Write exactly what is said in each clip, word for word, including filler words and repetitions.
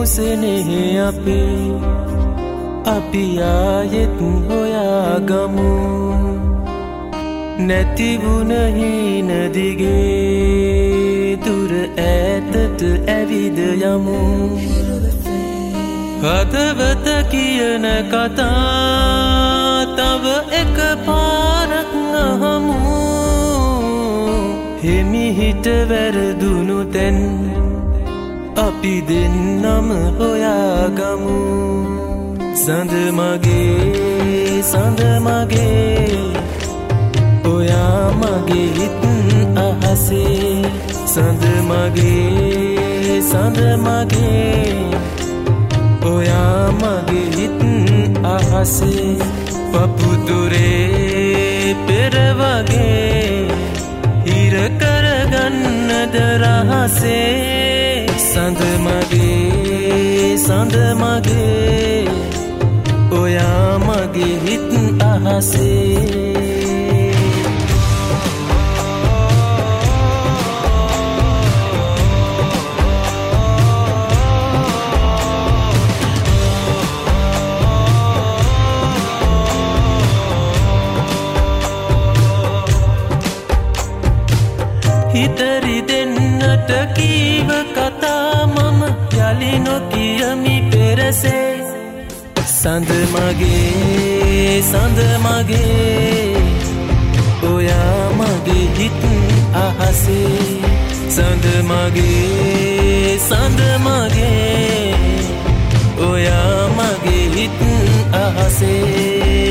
සෙනෙහෙ අපේ අපි ආයෙත් හොයාගමු නැතිවුණ හීන දිගේ දුර ඈතට ඇවිද යමු හදවත කියන කතා තව එක පාරක් අහමු හිමිහිට වැරදුණු තැන් අපි දෙන්නම හොයාගමු සඳ මගේ සඳ මගේ ඔයා මගේ හිත් අහසේ සඳ මගේ සඳ මගේ ඔයා මගේ හිත් අහසේ පපුදුරේ පෙර වගේ හිර කරගන්නද රහසේ සඳ මගේ සඳ මගේ ඔයා මගේ හිත් අහසේ හිතරි දෙන්නට කීව කතා මම යලි නොකියමි පෙරසේ සඳ මගේ සඳ මගේ ඔයා මගේ හිත් අහසේ සඳ මගේ සඳ මගේ ඔයා මගේ හිත් අහසේ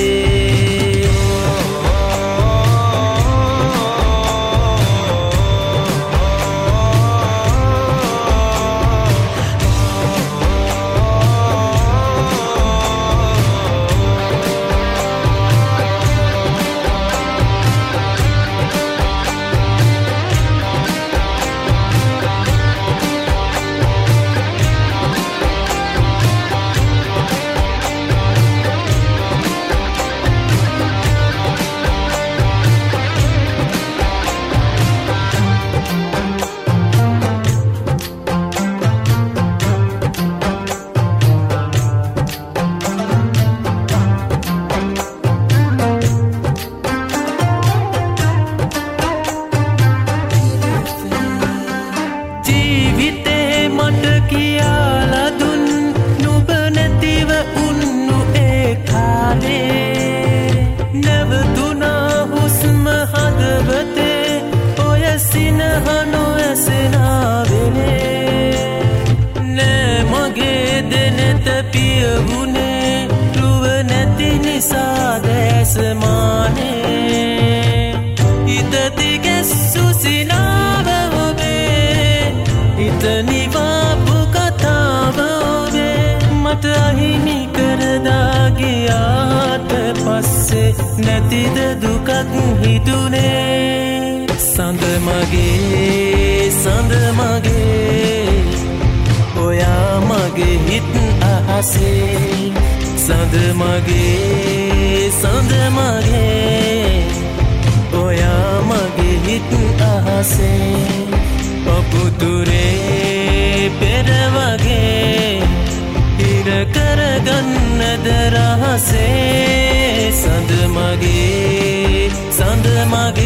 පියවුනේ රුව නැති නිසා දැසමානේ හිත දිගැස්සු සිනාව ඔබේ හිත නිවාපු කතාව ඔබේ මට අහිමි කරදා ගියාට පස්සේ නැතිද දුකක් හිතුනේ සඳ මගේ සඳ මගේ ඔයා මගේ හිත් අහසේ සඳ මගේ සඳ මගේ ඔයා මගේ හිත් අහසේ පපුදුරේ පෙර වගේ හිර කරගන්නද රහසේ සඳ මගේ සඳ මගේ